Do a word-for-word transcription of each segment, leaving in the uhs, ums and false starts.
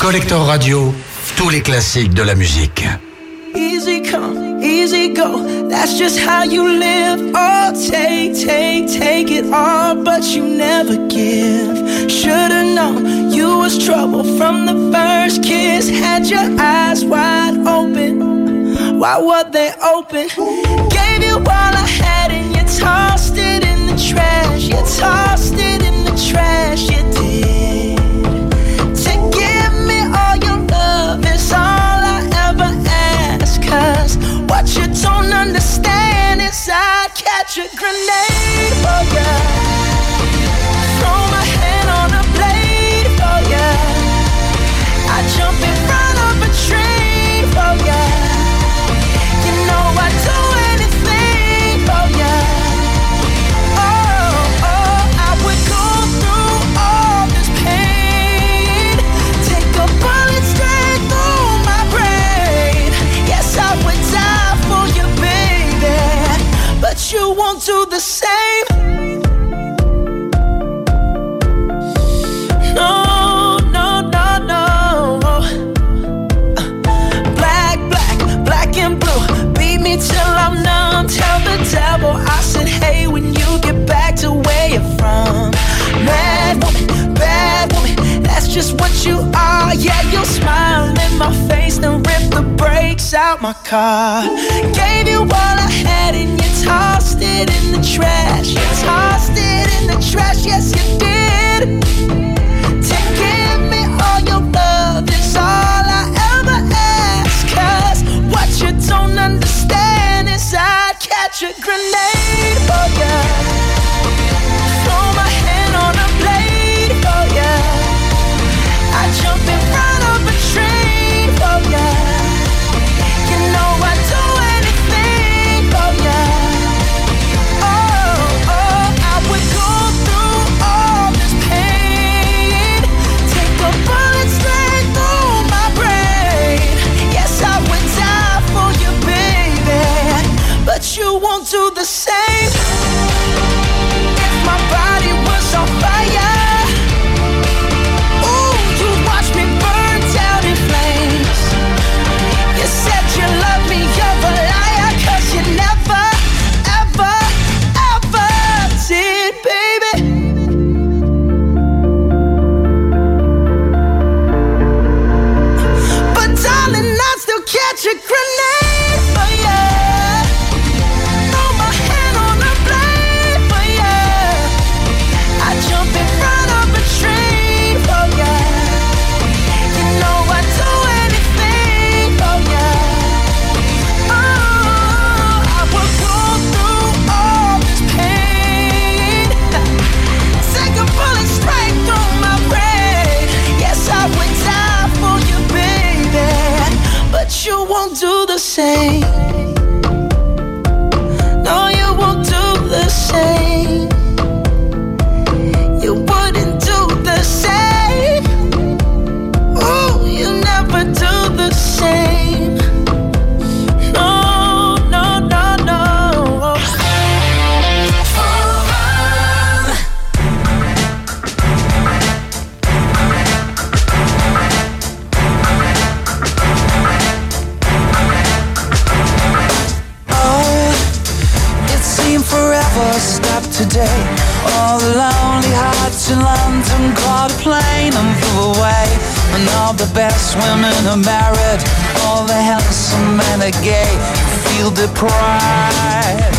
Collector Radio, tous les classiques de la musique. Easy come, easy go, that's just how you live. Oh, take, take, take it all, but you never give. Should've known you was trouble from the first kiss. Had your eyes wide open, why were they open? Gave you all I had and you tossed it in the trash. You tossed it in the trash, you did. To give me all your love is all I ever ask. Cause what you don't understand is I'd catch a grenade for ya, throw my hand on a blade for ya, I'd jump in front of a train for ya. You know I'd do anything for ya. Oh, oh, I would go through all this pain, take a bullet straight through my brain. Yes, I would die for you, baby, but you won't do the same. No, no, no, no. Black, black, black and blue, beat me till I'm numb. Tell the devil I said, hey, when you get back to where you're from. Mad woman, bad woman, that's just what you are. Yeah, you'll smile in my face, then rip the brakes out my car. Gave you all I had and you tossed it in the trash. You tossed it in the trash, yes you did. To give me all your love is all I ever ask. Cause what you don't understand is I'd catch a grenade for ya, throw my hand on a blade for ya, I'd jump in front of a train for ya. You know I'd do anything for ya. Oh, oh, I would go through all this pain, take a bullet straight through my brain. Yes, I would die for you, baby, but you won't do the same. If my body was on fire, ooh, you'd watch me burn down in flames. You said you love me, you're a liar, cause you never, ever, ever did, baby. But darling, I'd still catch a grenade for ya, throw my hand on a blade for ya, I'd jump in front of a train for ya. You know I'd do anything for ya. Oh, I would go through all this pain, take a bullet straight through my brain. Yes, I would die for you, baby, but you won't do the same. No, you won't do the same. You wouldn't do the same. Ooh, you never do the same. No, no, no, no. Oh, it seemed forever stopped today. All the lonely hearts in London caught a plane and flew away. And all the best women are married, all the handsome men are gay. You feel deprived.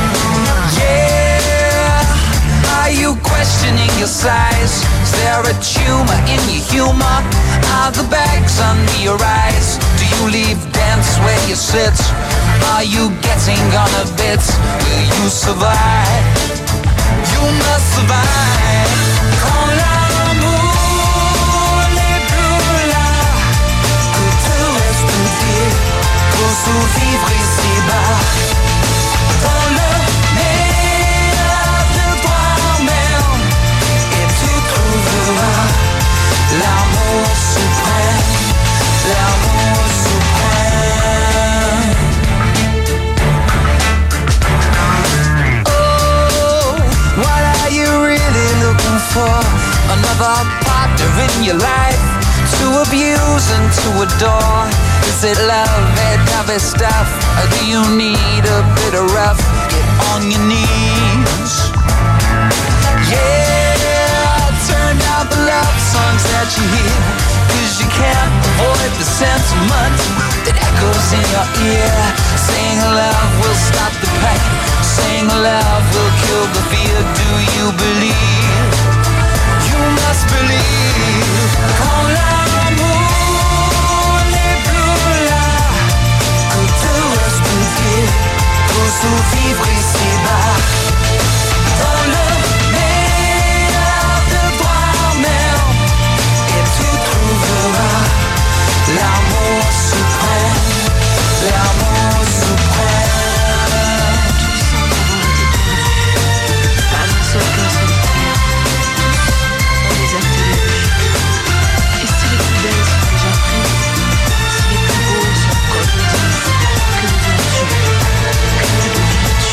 Yeah, are you questioning your size? Is there a tumor in your humor? Are the bags under your eyes? Do you leave dance where you sit? Are you getting on a bit? Will you survive? You must survive. Quand l'amour n'est plus là, que te reste-t-il pour survivre ici-bas? Dans le meilleur de toi-même, et tu trouveras l'amour suprême, l'amour suprême. Oh, what are you really looking for? Another partner in your life to abuse and to adore? Is it love, that type of stuff? Or do you need a bit of rough? Get on your knees. Yeah, turn down the love songs that you hear, cause you can't avoid the sentiment that echoes in your ear. Saying love will stop the pain, saying love will kill the fear. Do you believe? You must believe. Quand l'amour n'est plus là, que te reste-t-il pour survivre ici-bas? Dans le meilleur de toi-même, et tu trouveras l'amour suprême, l'amour suprême. Pas un seul cœur sur la terre, on les a tous les deux. Et si les plus belles sont déjà prises, si les plus beaux sont encore disent, que deviens-tu? Que deviens-tu?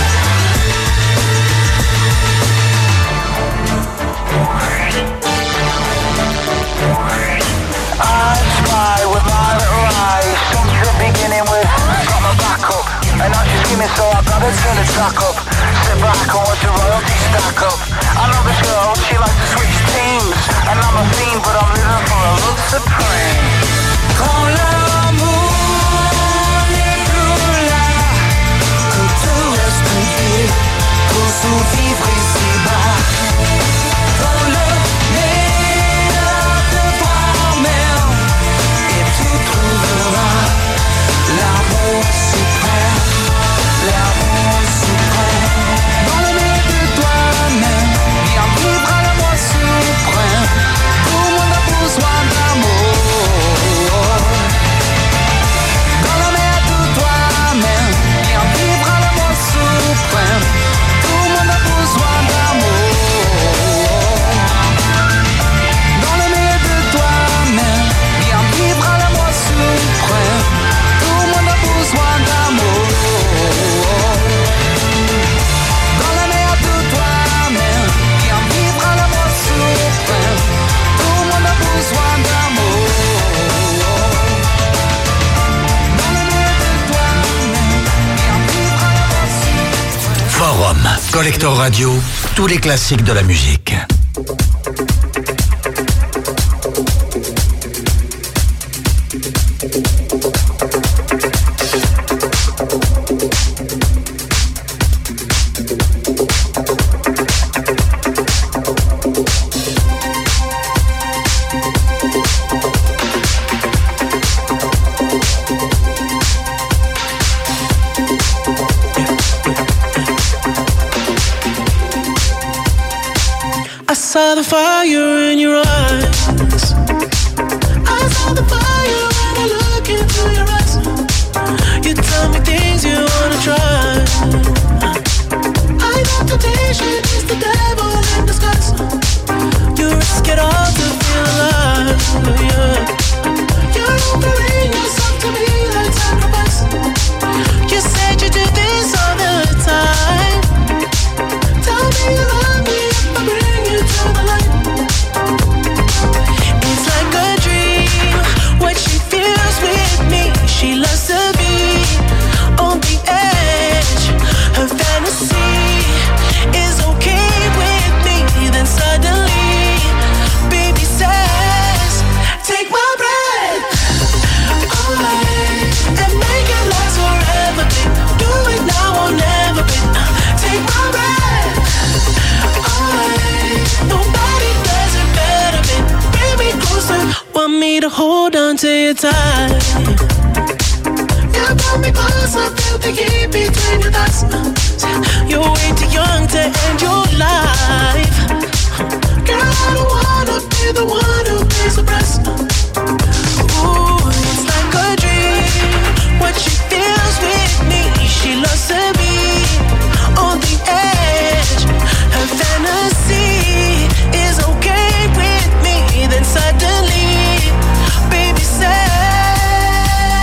I try with my little eyes, something beginning with got my back up, and now she's screaming, so I gotta turn the track up. Sit back and watch the royalty stack up. I love this girl, she likes to switch teams, and I'm a fiend, but I'm living for a love supreme. Quand l'amour n'est plus là, que te reste-t-il pour survivre ici-bas? Dans le meilleur de toi-même, et tu trouveras l'amour suprême, l'amour suprême. Dans le meilleur de toi-même, viens vivre à l'amour suprême. Tout le monde a besoin d'amour. Dans le meilleur de toi-même, viens vivre à l'amour suprême. Tout le monde a besoin d'amour. Dans le meilleur de toi-même, viens vivre à l'amour suprême. Tout le monde a besoin d'amour. Dans le meilleur de toi-même, viens vivre à l'amour suprême. Tout le monde a besoin d'amour. Dans le meilleur de toi-même, viens vivre à l'amour suprême. Forum, Collector Radio, tous les classiques de la musique. I saw the fire in your eyes. I saw the fire when I look into your eyes. You tell me things you wanna try. I know temptation is the devil in disguise. You risk it all to feel alive. Yeah. You're offering yourself to me like sacrifice. You said you do this all the time. Tell me you love me if I bring you to the light. It's like a dream, what she feels with me. She loves to be on the edge. Her fantasy is okay with me. Then suddenly, baby says, take my breath away and make it last forever, babe. Do it now or never, babe. Take my breath away. Nobody does it better, babe. Bring me closer. Want me to hold on to you tight. You pull me closer, feel the heat between your thighs. You're way too young to end your life. Girl, I don't wanna be the one who pays the price. Ooh, it's like a dream, what she feels with me. She loves to be on the edge. Her fantasy is okay with me. Then suddenly, baby says,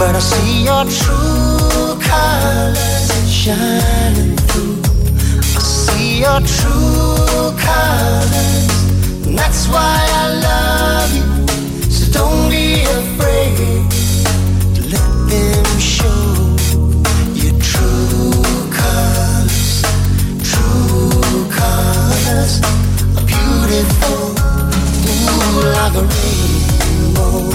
but I see your true colors shining through. I see your true colors, and that's why I love you. So don't be afraid to let them show your true colors. True colors are beautiful, ooh, like a rainbow.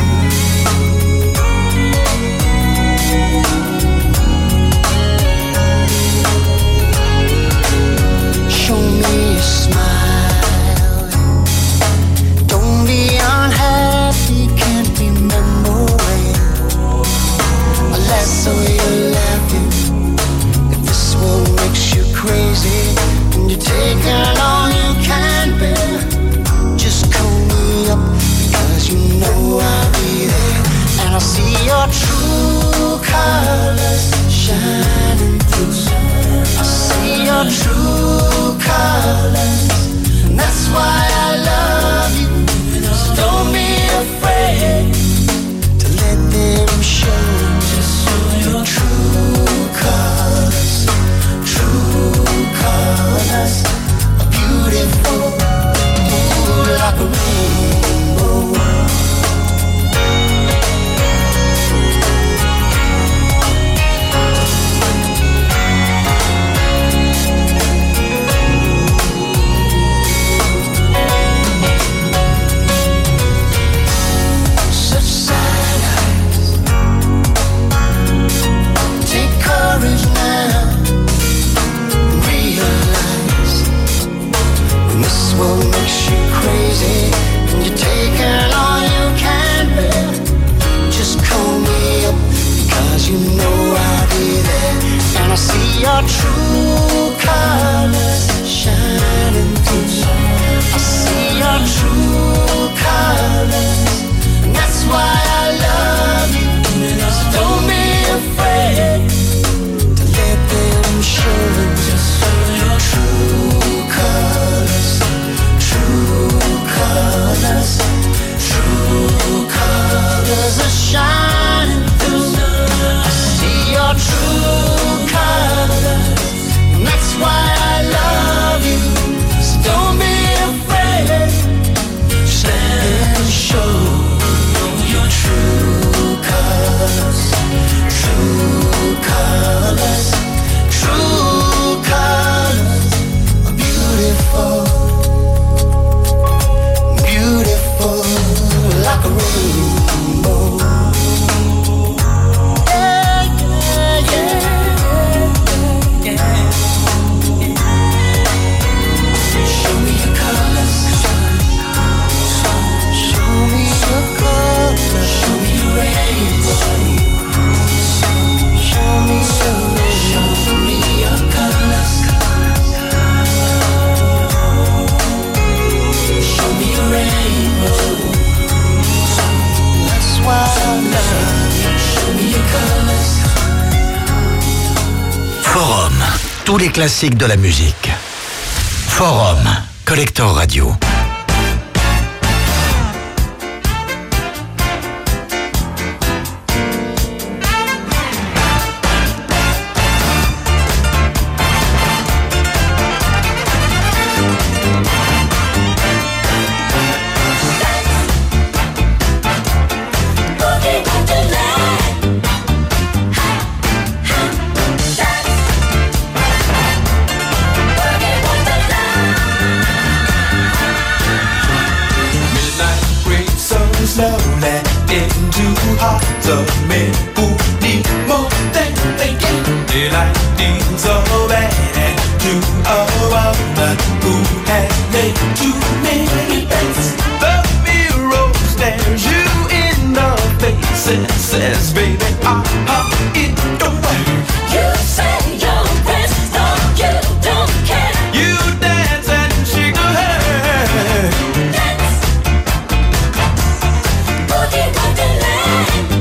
Show me a smile. Don't be unhappy, can't remember when. Unless so you're laughing. If this one makes you crazy and you're taking all you can bear, just call me up, because you know I'll be there. And I'll see your true colors shining through. I see your true colors, and that's why I love you. So don't be afraid to let them show your true colors. True colors are beautiful, ooh, like a rainbow. What makes you crazy and you're taking all you can bear, just call me up, because you know I'll be there. And I see your true colors shining through. I see your true colors, and that's why I love you. So don't be afraid to let them show your true colors. True colors, true colors are shining through. I see your true colors, and that's why I love you. So don't be afraid, stand and show your true colors. True colors, true colors are beautiful. Beautiful, like a rainbow. Yeah, yeah, yeah, yeah. Show me your colors. Show me your colors. Show me your rainbow. Show me your rainbow. Show me your colors. Show me your rainbow. That's why I love you. Show me your colors. Forum, tous les classiques de la musique. Forum, Collector Radio. Of men who need more than they get. Daylight deals so bad to a woman who has made too many bets. The mirror stares you in the face and says, baby, uh-huh, it don't work. You say your best, no, you don't care. You dance and shake your head. Dance, boogie wonderland.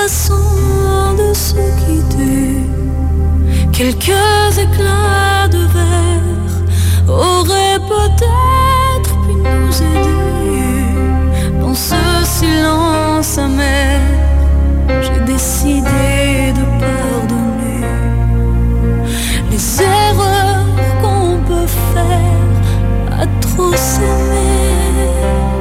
façon de se quitter. Quelques éclats de verre auraient peut-être pu nous aider. Dans ce silence amer, j'ai décidé de pardonner les erreurs qu'on peut faire à trop s'aimer.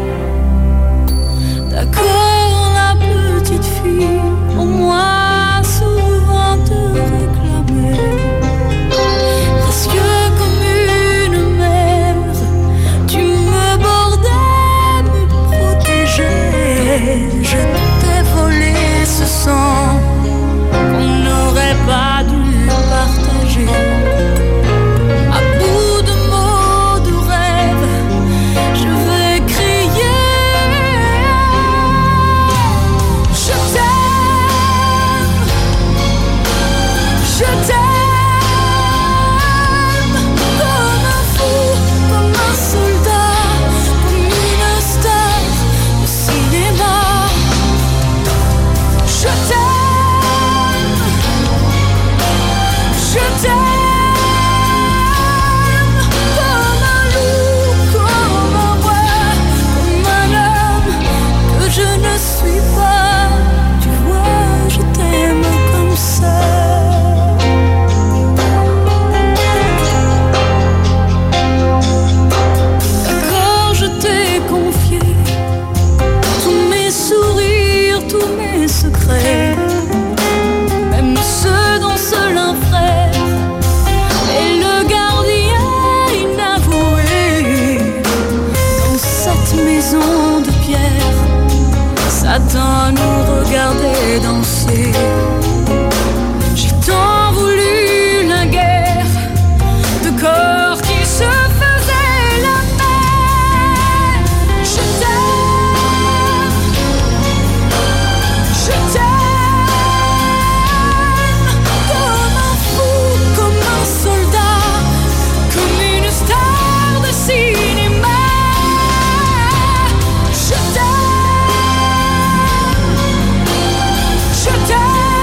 D'accord, la petite fille, au moins souvent te réclamer. Précieux comme une mère, tu me bordais, me protégeais. Je t'ai volé ce sang qu'on n'aurait pas dû partager. À bout de mots, de rêves, je vais crier. Je t'aime, je t'aime, comme un fou, comme un soldat, comme une star de cinéma. Je t'aime, je t'aime, comme un loup, comme un roi, comme un homme que je ne suis pas. Tu vois, je t'aime comme ça. D'accord, je t'ai confié tous mes sourires, tous mes secrets, même ceux dont seul un frère est le gardien inavoué. Dans cette maison de pierre, Satan nous regardait danser. J'ai tant voulu la guerre de corps qui se faisaient la paix. Je t'aime, je t'aime, comme un fou, comme un soldat, comme une star de cinéma. Je t'aime, je t'aime,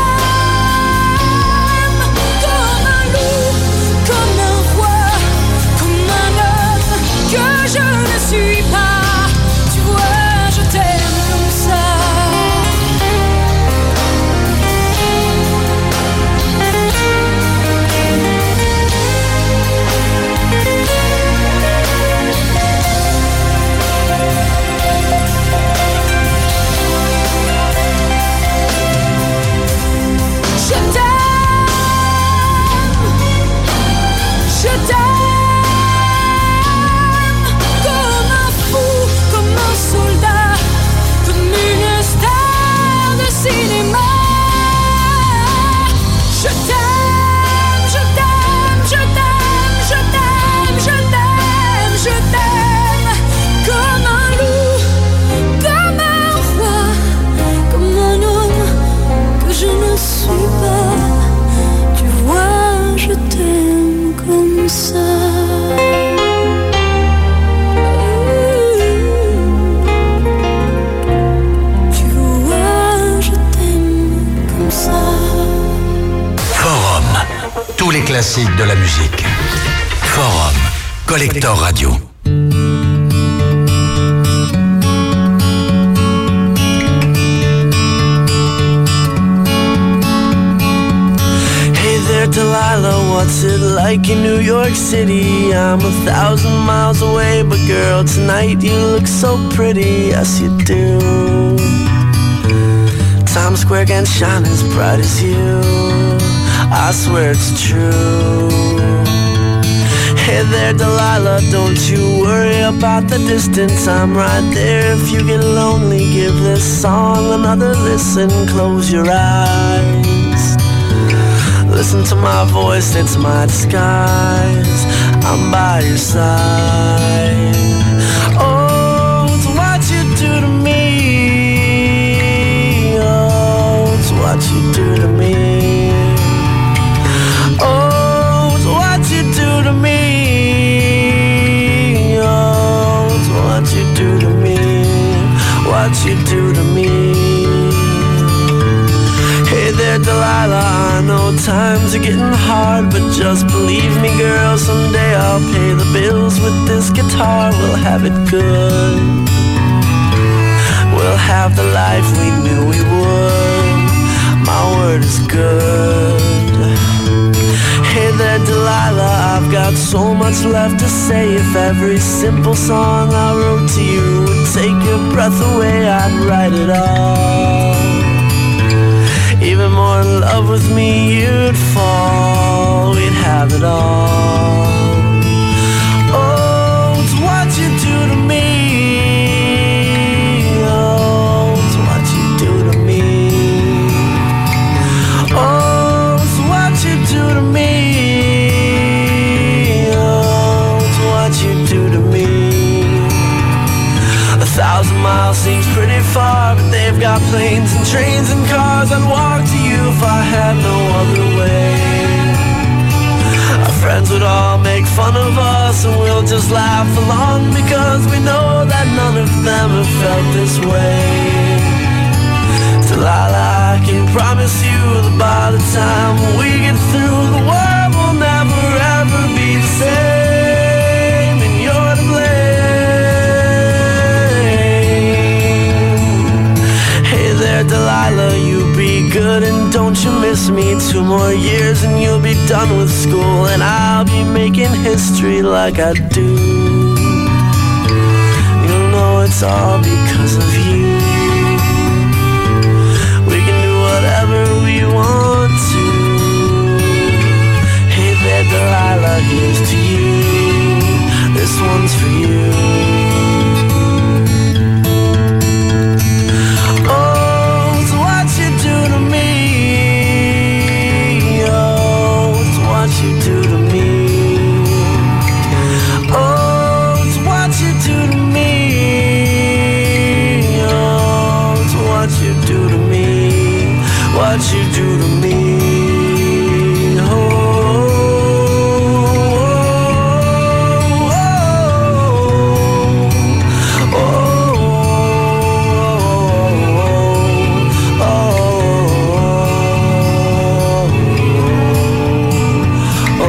comme un loup, comme un roi, comme un homme que je ne suis pas. Tu vois, je t'aime comme ça. Je t'aime, je t'aime, comme un fou, comme un soldat, comme une star de cinéma. Je t'aime, je t'aime, je t'aime, je t'aime, je t'aime, je t'aime, comme un loup, comme un roi, comme un homme que je ne suis pas. Tu vois, je t'aime comme ça. Tu vois, je t'aime comme ça. Forum. Tous les classiques de la musique. Forum. Collector Radio. Hey there, Delilah, what's it like in New York City? I'm a thousand miles away, but girl, tonight you look so pretty, yes you do. Times Square can't shine as bright as you, I swear it's true. Hey there, Delilah, don't you worry about the distance, I'm right there. If you get lonely, give this song another listen, close your eyes. Listen to my voice, it's my disguise, I'm by your side. Oh, it's what you do to me, oh, it's what you do to me. Oh, it's what you do to me, oh, it's what you do to me, what you do to me. times are getting hard, but just believe me, girl, someday I'll pay the bills with this guitar. We'll have it good. We'll have the life we knew we would. My word is good. Hey there, Delilah, I've got so much left to say. If every simple song I wrote to you would take your breath away, I'd write it all. Even more in love with me, you'd fall. We'd have it all. Oh, it's what you do to me. Oh, it's what you do to me. Oh, it's what you do to me. Oh, it's what you do to me. A thousand miles seems pretty far, but they've got planes and trains and cars. I'd walk to you if I had no other way. Our friends would all make fun of us, and we'll just laugh along, because we know that none of them have felt this way. Delilah, I can promise you that by the time we get through, the world will never ever be the same, and you're to blame. Hey there, Delilah, you be good and don't you miss me. Two more years and you'll be done with school, and I'll be making history like I do. You'll know it's all because of you. We can do whatever we want to. Hey there, Delilah, here's to you. This one's for you. Oh, it's what you do to me. Oh, it's what you do to me. Oh, it's what you do to me. Oh, it's what you do to me. What you do to me. Oh, oh, oh, oh, oh, oh, oh.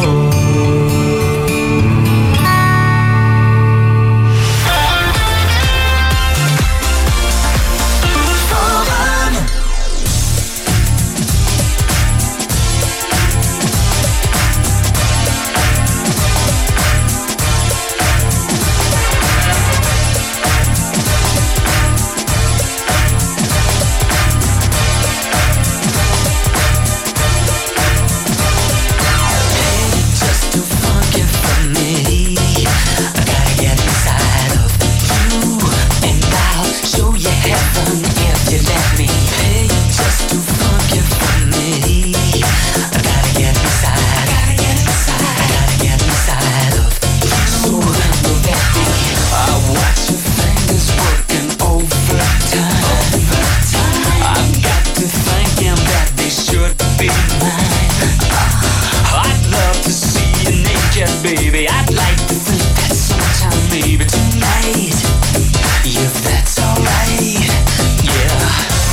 Baby, I'd like to think that sometime, maybe tonight, if that's alright, yeah.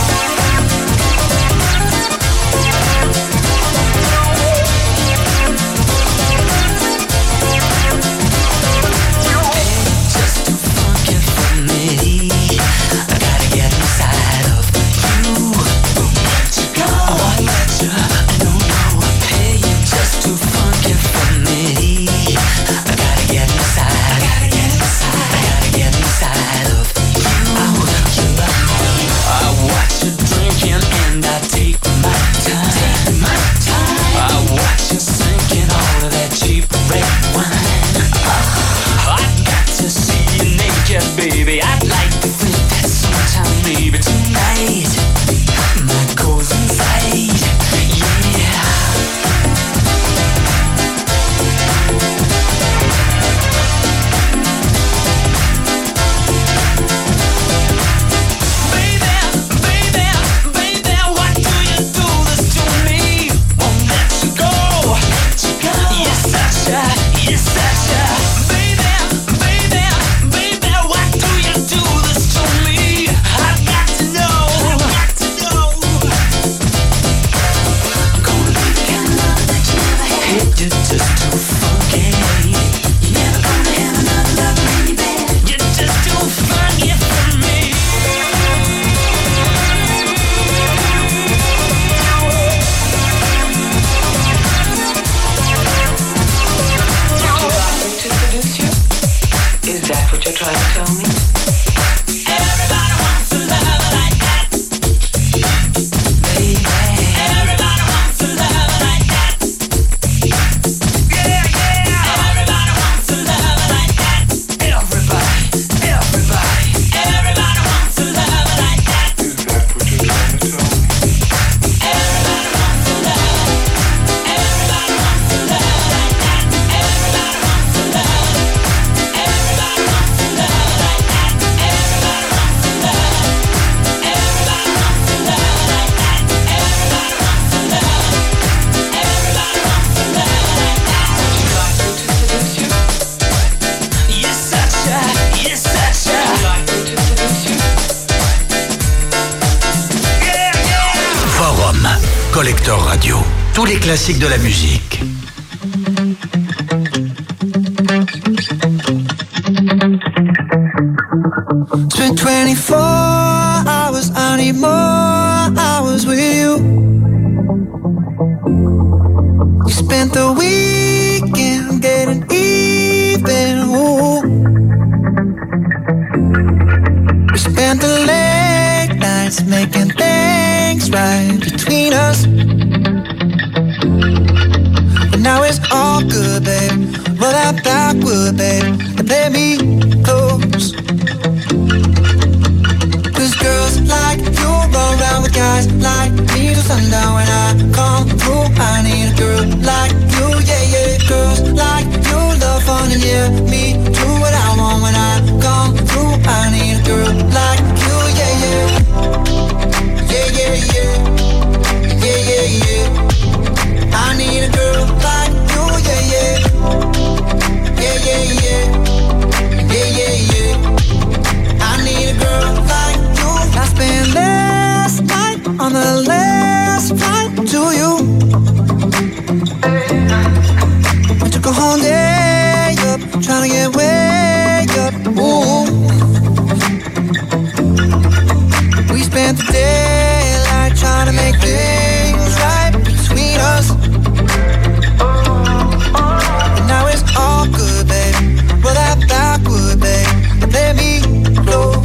Just too funky for me. I gotta get inside of you. Let you go. Oh, I let you. No, no. Hey, you're just too funky for me. I gotta get you're trying to tell me? Everybody wants to love like that. Baby. Everybody wants to love like that. Yeah, yeah. Everybody wants to love like that. Everybody, everybody. Everybody wants to love like that. Is that what you're trying to tell me? Everybody wants to love. Everybody wants to love like that. Everybody wants to love. Everybody wants to love like that. Everybody wants to love. Everybody wants to love like that. Everybody wants to love. Everybody wants to love like that. Would you like me to seduce you? You're such a, you're such a. Would you like me to seduce you? Yeah, yeah. Forum, Collector Radio. Tous les classiques de la musique. Spent twenty-four hours, I need more hours with you. We spent the weekend getting even, ooh. We spent the late nights making things right between us. But now it's all good, babe. Roll that backward, babe, and play me close. Cause girls like you run around with guys like me till sundown. When I come through, I need a girl like you, yeah, yeah. Girls like you love fun and yeah, me do what I want. When I come through, I need a girl like you, yeah, yeah. Yeah, yeah, yeah. Yeah, yeah, yeah. I need a girl like you, yeah, yeah. Yeah, yeah, yeah. Yeah, yeah, yeah. I need a girl like you. I spent last night on the last flight to you. I took a whole day up, trying to get way up. Ooh. We spent the daylight trying to make things right between us. But now it's all good, babe. Roll that backward, babe, and play me close.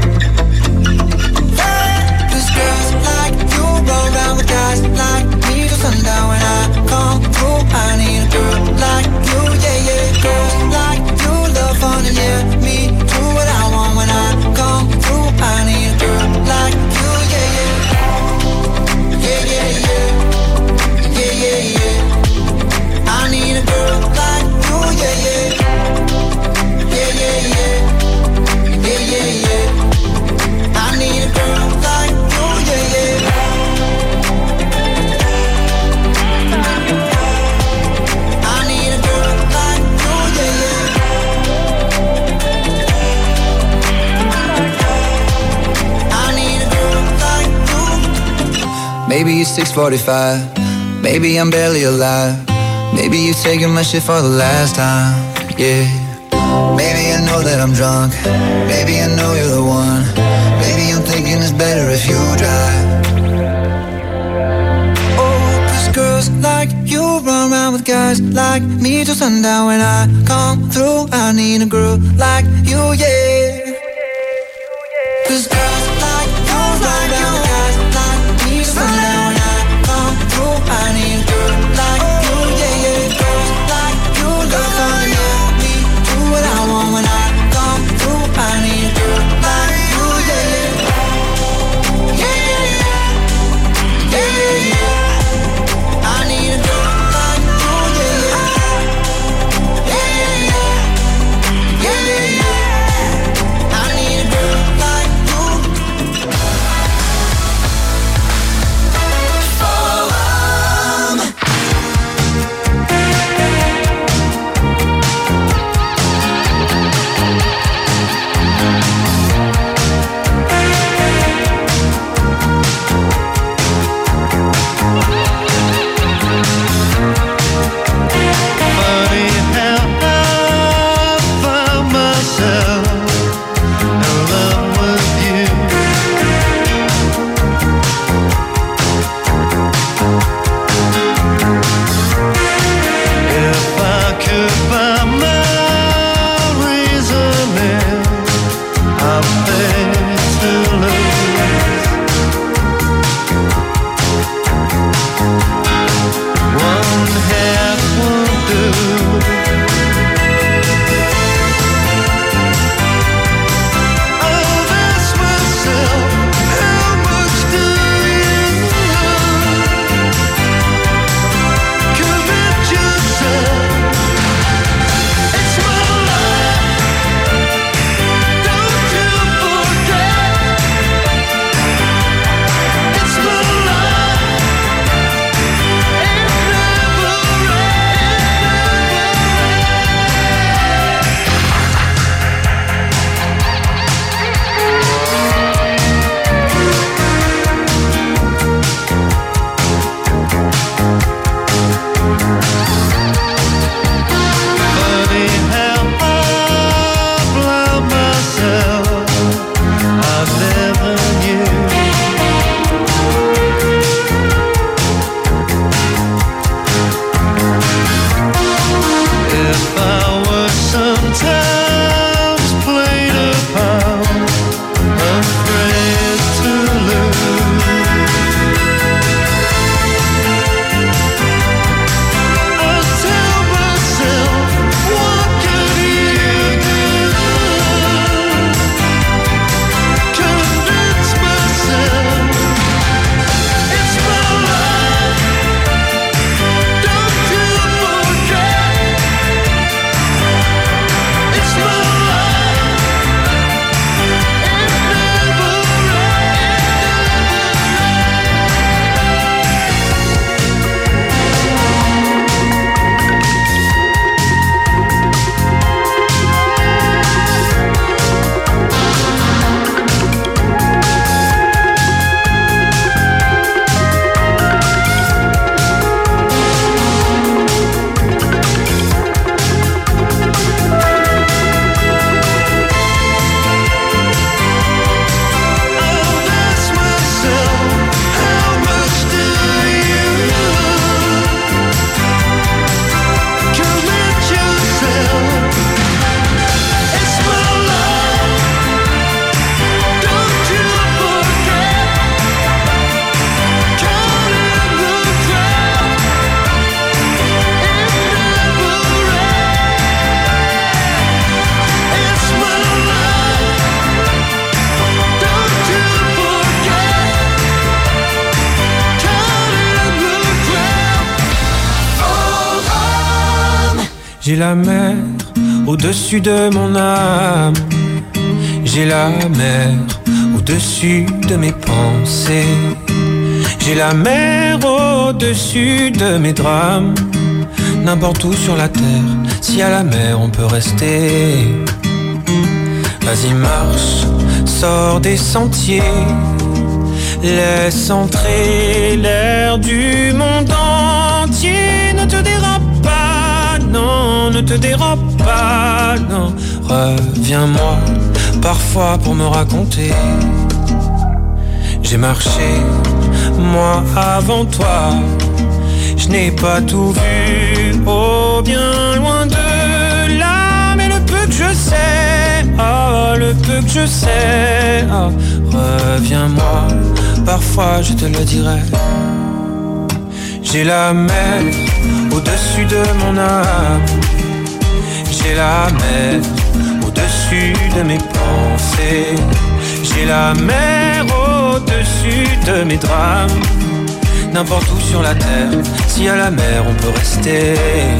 Cause girls like you roll around with guys like me till sundown. When I come through, I need a girl like you, yeah, yeah. Girls like you love fun and yeah, me do what I want. When I come through, I need a girl like you, yeah, yeah. Yeah, yeah, yeah. Yeah, yeah, yeah. I need a girl like you, yeah, yeah. Yeah, yeah, yeah. Yeah, yeah, yeah. I need a girl like you, yeah, yeah. I need a girl like you, yeah, yeah. I need a girl like you. Maybe it's six forty-five. Maybe I'm barely alive. Maybe you taking my shit for the last time, yeah. Maybe I know that I'm drunk. Maybe I know you're the one. Maybe I'm thinking it's better if you drive. Oh, cause girls like you run around with guys like me till sundown. When I come through, I need a girl like you, yeah. Cause girls like you run around with guys like me till sundown. When I come through, I need a girl like you, yeah, yeah. Girls like you love fun, yeah. Me do what I want. When I come through, I need a girl like you, yeah, yeah. Yeah, yeah, yeah. Yeah, yeah, yeah. I need a girl like you, yeah, yeah. Yeah, yeah, yeah. Yeah, yeah, yeah. I need a girl like you. sometimes played upon, afraid to lose. I tell myself, what could you do? Convince myself it's my life. Don't you forget, it's my life. It never I'll ask myself, how much do you commit yourself? It's my life. Don't you forget, caught in the crowd, it never ends. It's my life. Don't you forget, caught in the crowd. J'ai la mer au-dessus de mon âme. J'ai la mer au-dessus de mes pensées. J'ai la mer au-dessus de mes drames. N'importe où sur la terre, si à la mer on peut rester. Vas-y marche, sors des sentiers. Laisse entrer l'air du monde entier. Ne te dérobe pas, non, ne te dérobe pas, non. Reviens-moi, parfois pour me raconter. J'ai marché, moi avant toi. Je n'ai pas tout vu, oh bien loin de là. Mais le peu que je sais, oh le peu que je sais, oh, reviens-moi, parfois je te le dirai. J'ai la mer au-dessus de mon âme. J'ai la mer au-dessus de mes pensées. J'ai la mer au-dessus de mes drames. N'importe où sur la terre, si à la mer on peut rester.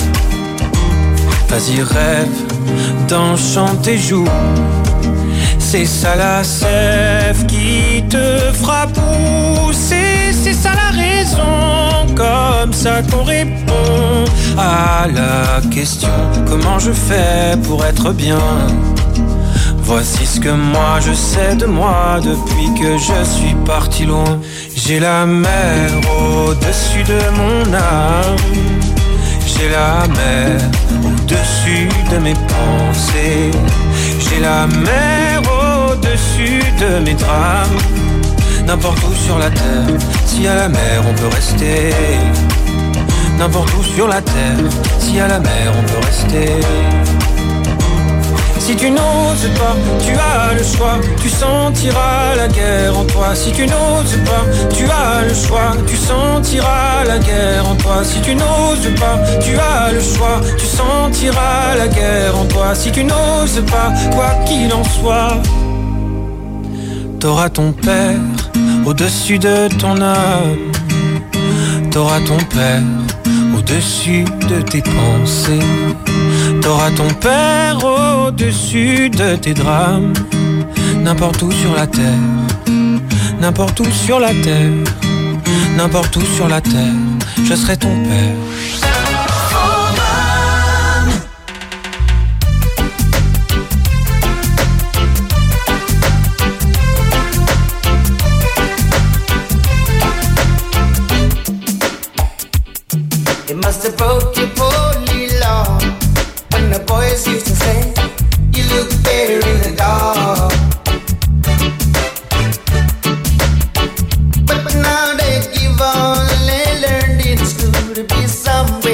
Vas-y rêve, d'enchante et joue. C'est ça la sève qui te fera pousser. C'est ça la raison, comme ça qu'on répond à la question: comment je fais pour être bien? Voici ce que moi je sais de moi depuis que je suis parti loin. J'ai la mer au-dessus de mon âme. J'ai la mer au-dessus de mes pensées. J'ai la mer au-dessus de mes drames. N'importe où sur la terre, si à la mer on peut rester. N'importe où sur la terre, si à la mer on peut rester. Si tu n'oses pas, tu as le choix, tu sentiras la guerre en toi. Si tu n'oses pas, tu as le choix, tu sentiras la guerre en toi. Si tu n'oses pas, tu as le choix, tu sentiras la guerre en toi. Si tu n'oses pas, quoi qu'il en soit, t'auras ton père au-dessus de ton âme. T'auras ton père au-dessus de tes pensées. T'auras ton père au-dessus de tes drames. N'importe où sur la terre, n'importe où sur la terre, n'importe où sur la terre, je serai ton père. It must have broke your poorly law when the boys used to say you look better in the dark. But, but now they give all they learned in school to be some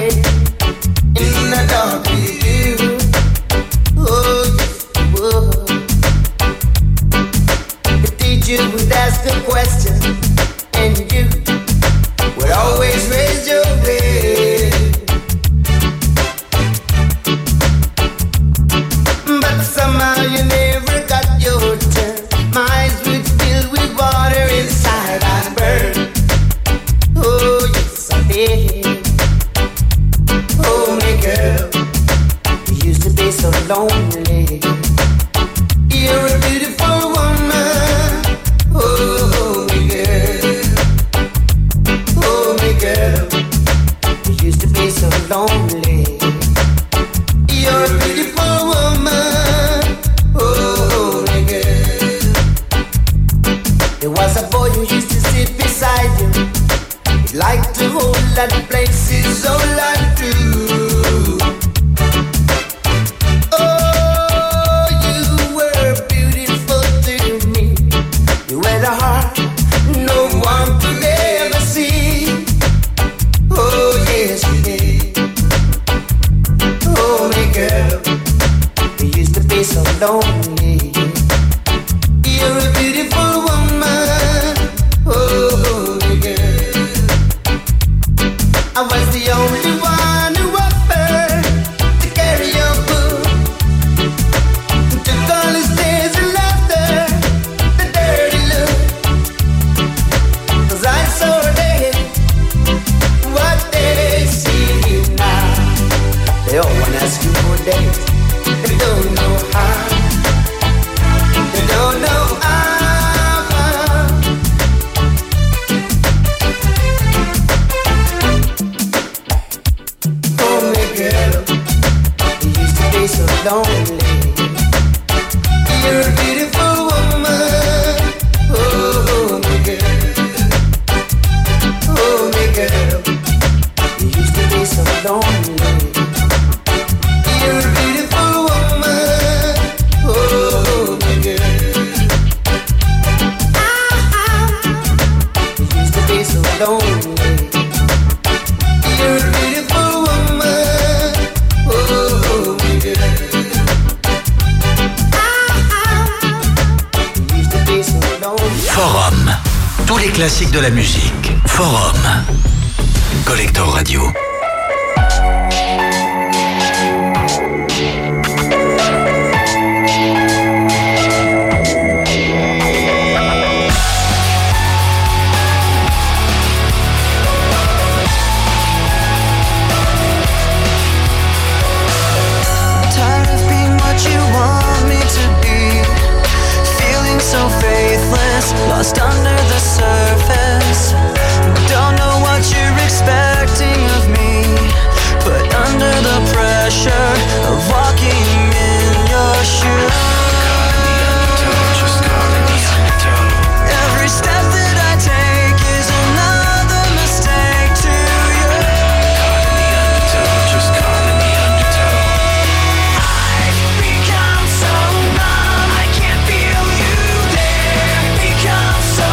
so lonely. You're a beautiful woman. Oh, me girl. Oh, me girl. You used to be so lonely. You're a beautiful woman. Oh, me girl. There was a boy who used to sit beside you. He liked to hold that places all I do. Oh, you were beautiful to me. You had a heart no one could ever see. Oh, yes, you did. Oh, my girl, you used to be so lonely. You're a beautiful woman. Oh, my girl, I was the only one who offered to carry your book, to call his days and laughter, the dirty look. 'Cause I saw they, what they see now. They all wanna ask you for days. They don't know how. They don't know how. Oh, my girl, you used to be so lonely. You're a beautiful woman. Oh, my girl. Oh, my girl, you used to be so lonely. You're a beautiful woman. Oh, my girl. You used to be so lonely. You're a beautiful woman. Oh, my girl. You used to be so lonely. Forum. Tous les classiques de la musique. Forum. Collector Radio. Tired of being what you want me to be, feeling so faithless, lost under the surface. Don't know what you're expecting of me, but under the pressure of walking in your shoes, every step that I take is another mistake to you. I've become so numb, I can't feel you there. Become so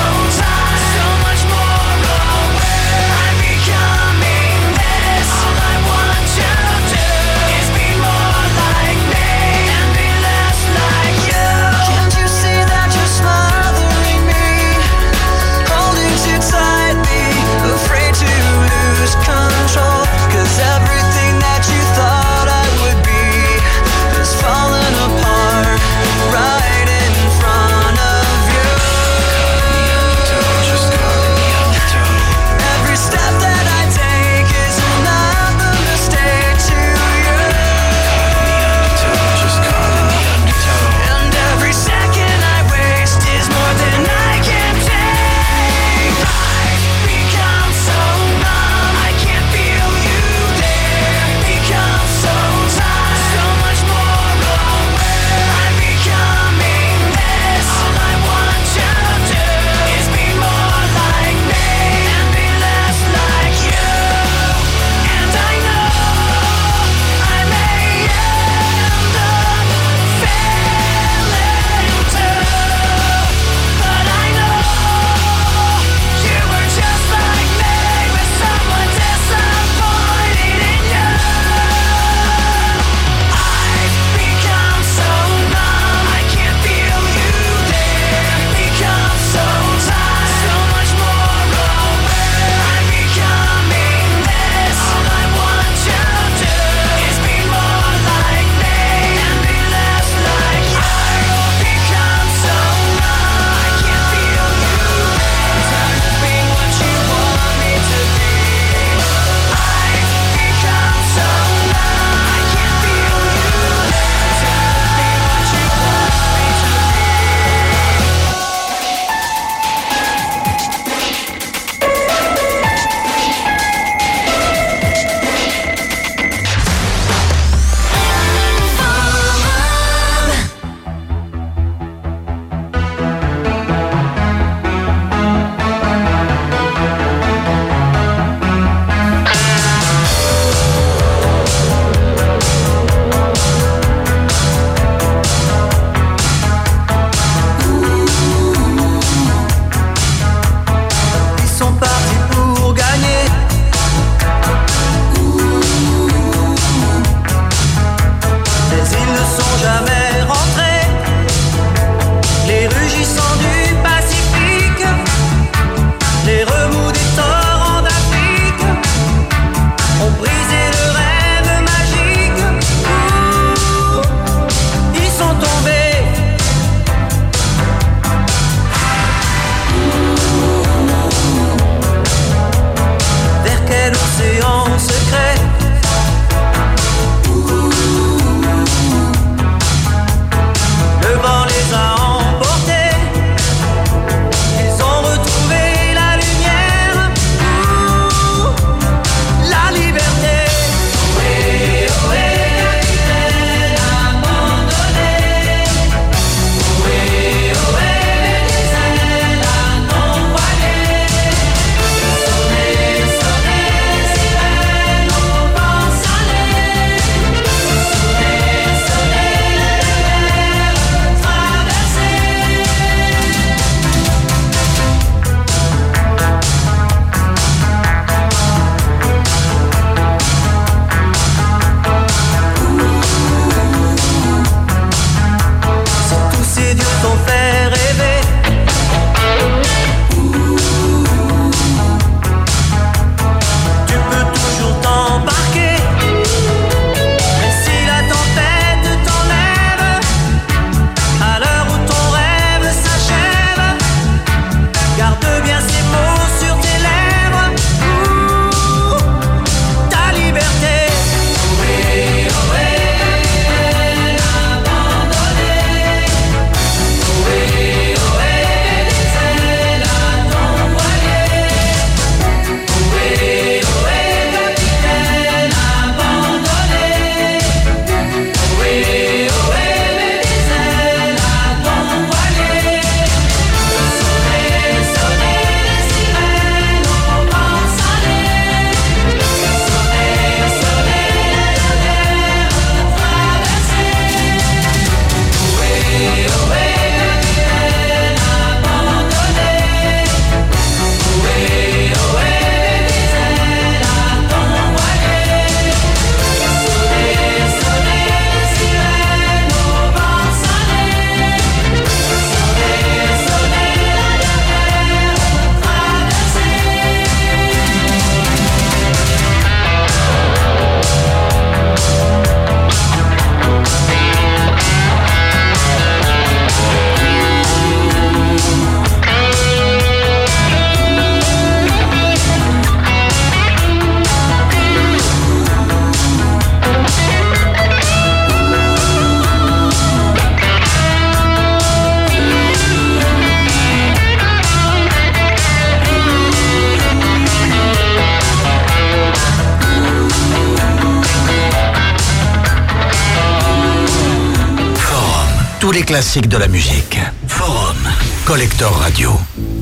tous les classiques de la musique. Forum, Collector Radio.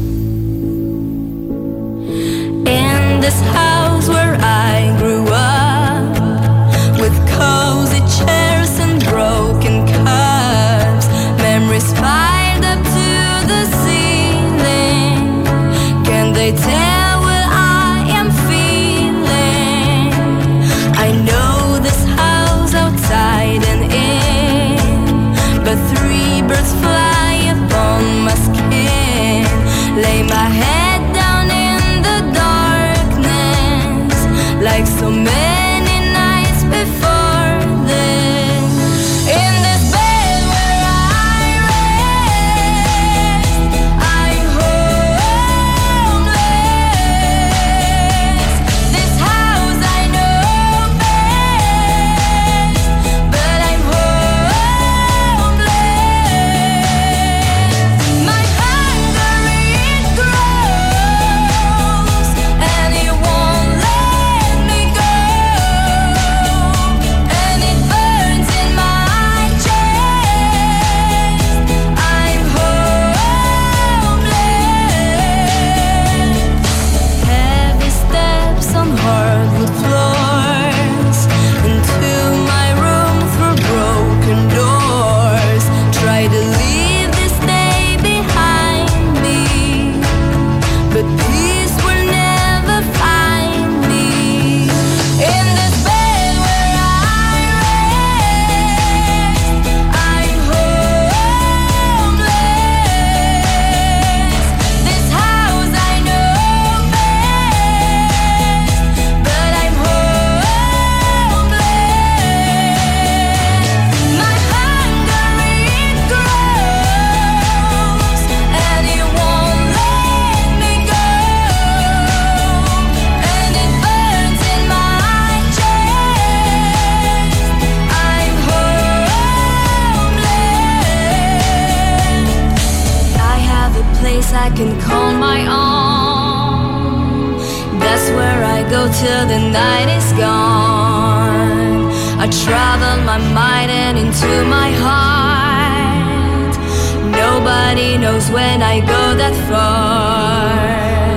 In this house where I grew up, with cozy chairs and broken cups, memories piled up to the ceiling. Can they tell what I am feeling? I know this house outside and in, but three birds fly upon my skin. Lay my head down in the darkness, like so many nights before this. In this bed where I rest, I'm homeless. This house I know best, but I'm homeless. My hunger it grows, and it won't let me go, and it burns in my chest. I'm homeless. Heavy steps on hardwood floors, into my room through broken doors. Try to leave this day behind me, but peace will never find me. In this bed where I rest, I'm homeless. This house I know best, but I'm homeless. My hunger it grows, and it won't let me go, and it burns in my chest. I'm homeless. I have a place I can call my own. That's where I go till the night is gone. I travel my mind and into my heart. Nobody knows when I go that far.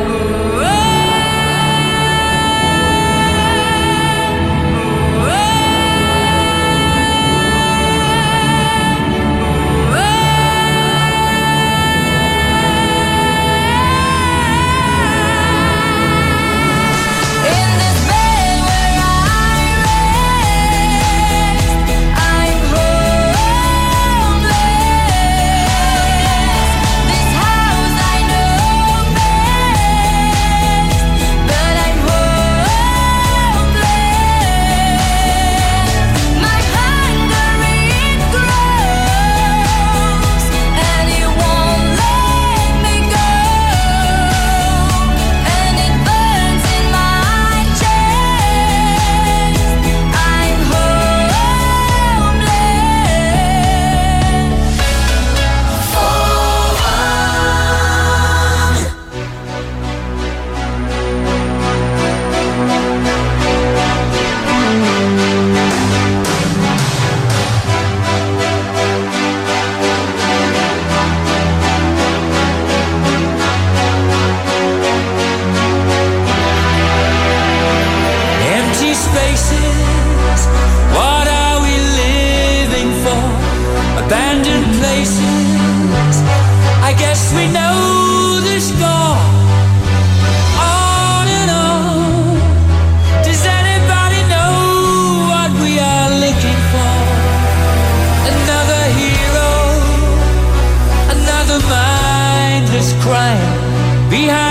In this bed where I rest, I'm homeless. This house I know best, but I'm homeless. My hunger it grows, and it won't let me go, and it burns in my chest. I'm Empty spaces, what are we living for? Abandoned places, I guess we know the score. On and on, does anybody know what we are looking for? Another hero, another mindless crime behind